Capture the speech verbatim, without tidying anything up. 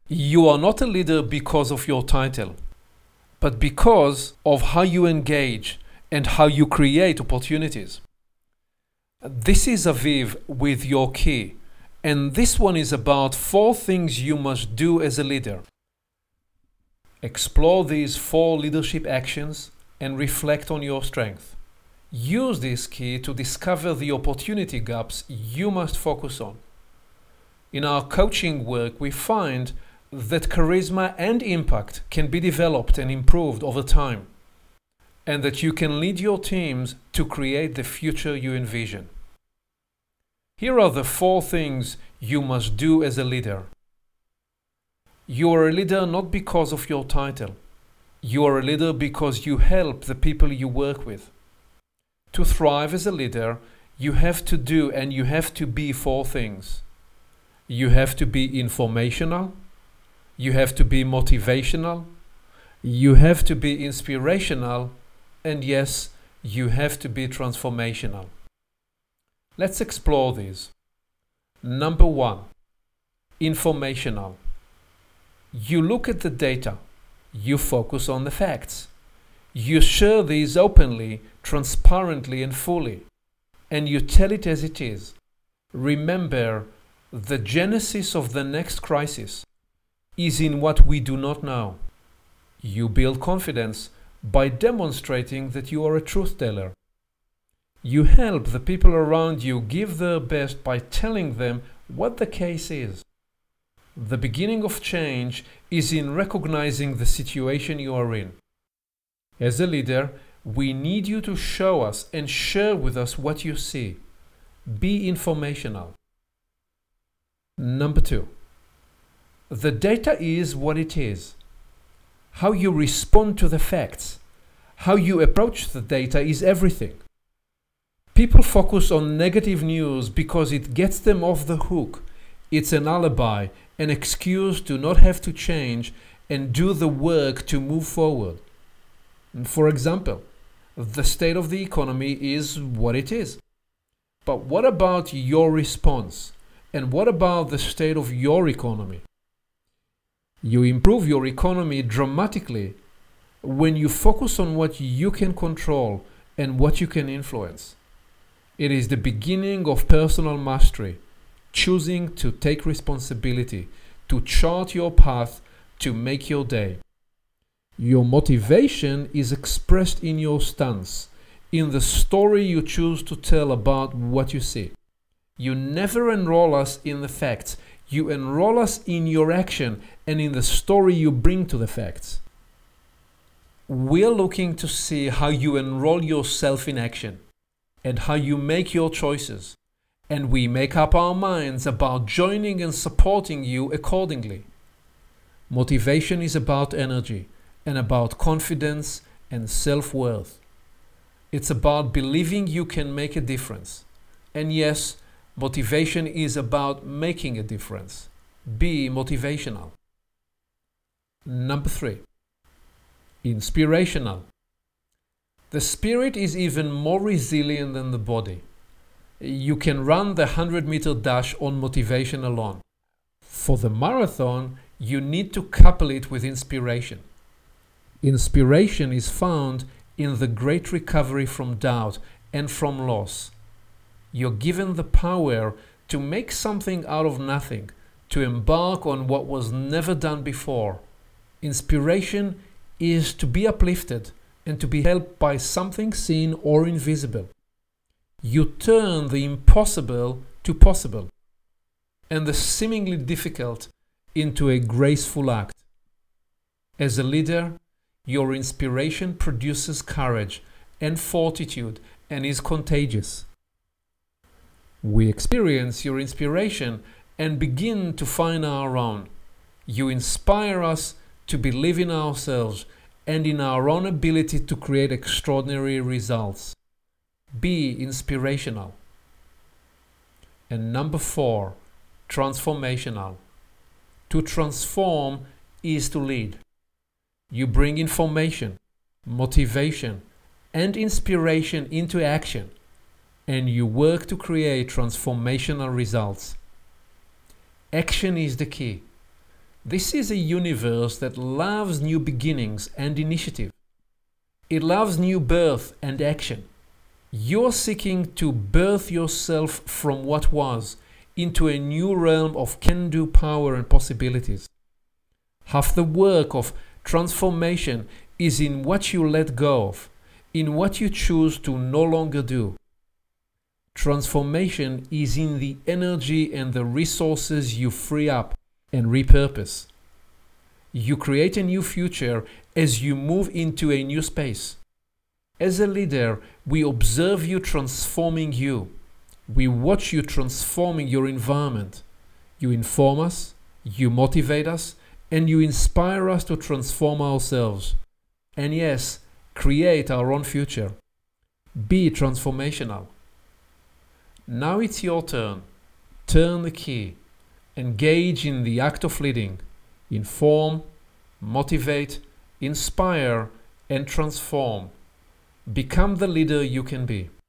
You are not a leader because of your title, but because of how you engage and how you create opportunities. This is Aviv with your key, and this one is about four things you must do as a leader. Explore these four leadership actions and reflect on your strength. Use this key to discover the opportunity gaps you must focus on. In our coaching work, we find that charisma and impact can be developed and improved over time, and that you can lead your teams to create the future you envision. Here are the four things you must do as a leader. You are a leader not because of your title. You are a leader because you help the people you work with. To thrive as a leader, you have to do and you have to be four things. You have to be informational. You have to be motivational. You have to be inspirational. And yes, you have to be transformational. Let's explore these. Number one, informational. You look at the data. You focus on the facts. You share these openly, transparently, and fully. And you tell it as it is. Remember, the genesis of the next crisis is in what we do not know. You build confidence by demonstrating that you are a truth teller. You help the people around you give their best by telling them what the case is. The beginning of change is in recognizing the situation you are in. As a leader, we need you to show us and share with us what you see. Be informational. Number two, the data is what it is. How you respond to the facts, how you approach the data is everything. People focus on negative news because it gets them off the hook. It's an alibi, an excuse to not have to change and do the work to move forward. For example, the state of the economy is what it is. But what about your response? And what about the state of your economy? You improve your economy dramatically when you focus on what you can control and what you can influence. It is the beginning of personal mastery, choosing to take responsibility, to chart your path, to make your day. Your motivation is expressed in your stance, in the story you choose to tell about what you see. You never enroll us in the facts. You enroll us in your action and in the story you bring to the facts. We're looking to see how you enroll yourself in action and how you make your choices. And we make up our minds about joining and supporting you accordingly. Motivation is about energy and about confidence and self-worth. It's about believing you can make a difference. And yes, motivation is about making a difference. Be motivational. Number three, inspirational. The spirit is even more resilient than the body. You can run the one hundred meter dash on motivation alone. For the marathon, you need to couple it with inspiration. Inspiration is found in the great recovery from doubt and from loss. You're given the power to make something out of nothing, to embark on what was never done before. Inspiration is to be uplifted and to be helped by something seen or invisible. You turn the impossible to possible and the seemingly difficult into a graceful act. As a leader, your inspiration produces courage and fortitude and is contagious. We experience your inspiration and begin to find our own. You inspire us to believe in ourselves and in our own ability to create extraordinary results. Be inspirational. And number four, transformational. To transform is to lead. You bring information, motivation, and inspiration into action, and you work to create transformational results. Action is the key. This is a universe that loves new beginnings and initiative. It loves new birth and action. You're seeking to birth yourself from what was into a new realm of can-do power and possibilities. Half the work of transformation is in what you let go of, in what you choose to no longer do. Transformation is in the energy and the resources you free up and repurpose. You create a new future as you move into a new space. As a leader, we observe you transforming you. We watch you transforming your environment. You inform us, you motivate us, and you inspire us to transform ourselves. And yes, create our own future. Be transformational. Now it's your turn. Turn the key. Engage in the act of leading. Inform, motivate, inspire, and transform. Become the leader you can be.